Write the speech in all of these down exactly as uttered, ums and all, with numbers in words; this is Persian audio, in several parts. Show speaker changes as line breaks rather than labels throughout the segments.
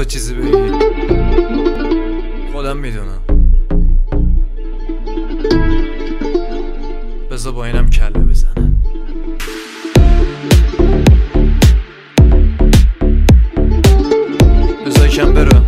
چیزی بگی؟ خودم میدونم. بذار با اینم کله بزنم. بذار یکم برم.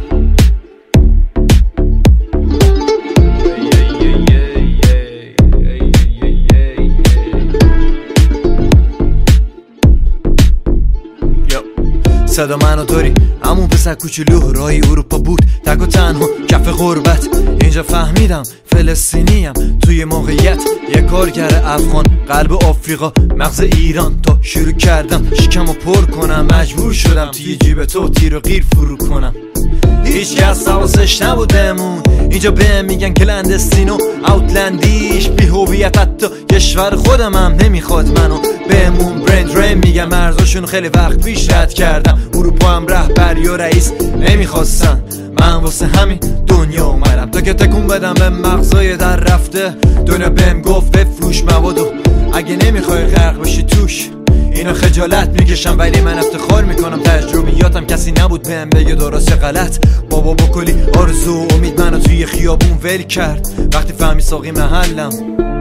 صدا منو داری همون پسر کوچولو رای اروپا بود تک و تنها کف غربت. اینجا فهمیدم فلسطینیم توی موقعیت یه کارگر افغان قلب آفریقا مغز ایران. تا شروع کردم شکمو پر کنم مجبور شدم توی جیب تو تیر و غیر فرو کنم. هیچ کس حواسش نبودمون اینجا بهم میگن کلندستین و اوتلندیش بی هویت. حتی کشور خودم هم نمیخواد منو بهمون برند ریم میگن. مرزاشون خیلی وقت پیش رد کردم. اروپا هم رهبری و رئیس نمیخواستن. من واسه همین دنیا اومدم تا که تکون بدم به مغزای در رفته. دنیا بهم گفت بفروش موادو اگه نمیخوای غرق بشی توش. اینو خجالت میکشم ولی من افتخار میکنم تجربیاتم کسی نبود بهم بگه درست غلط. بابا با کلی آرزو و امید منو توی خیابون ول کرد. وقتی فهمی ساقی محلم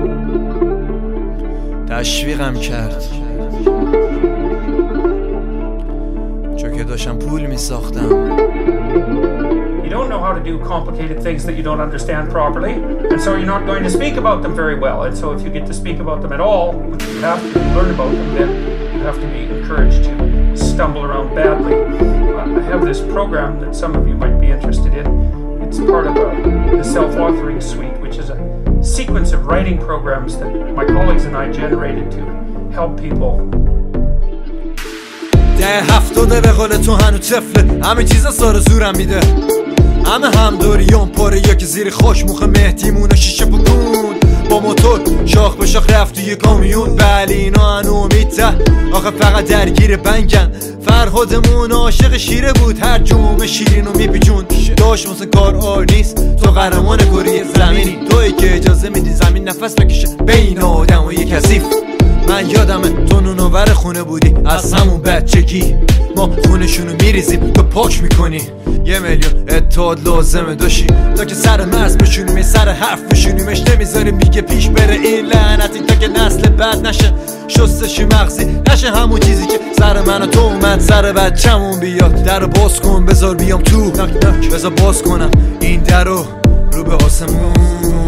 تشویقم کرد چون که داشتم پول میساختم.
You don't know how to do complicated things that you don't understand properly, and so you're not going to speak about them very well. And so if you get to speak about them at all, which you have to learn about them, then you have to be encouraged to stumble around badly. Uh, I have this program that some of you might be interested in. It's part of a, the self-authoring suite, which is a sequence of writing programs that my colleagues and I generated to help people.
ده هفتاده به قول تو هنو طفله همه چیزا سار زورم میده. همه هم دوریون پاره یکی زیر خوش موخه مهدیمون و شیشه بکن با موتور شاخ به شاخ رفت توی کامیون. بله اینا هنو امیده آخه فقط درگیر بنگن. فرهادمون عاشق شیره بود هر جمعه شیرینو میپیچون. داشت واسه کار آر نیست تو قهرمان کره زمینی. تویی که اجازه میدی زمین نفس بکشه بین آدم و یک کثیف. من یادمه تو نونوور خونه بودی از همون بچگی. ما خونشونو میریزیم تو پاک میکنی. یه میلیون اتحاد لازمه داشی تا که سر مرز بشونیم یه سر حرف بشونیمش. نمیذاریم دیگه پیش بره این لعنتی تا که نسل بعد نشه شستشی مغزی نشه همون چیزی که سر من و تو اومد سر بچمون بیاد. درو باز کن بذار بیام تو نک نک بذار باز کنم این درو رو به آسمون.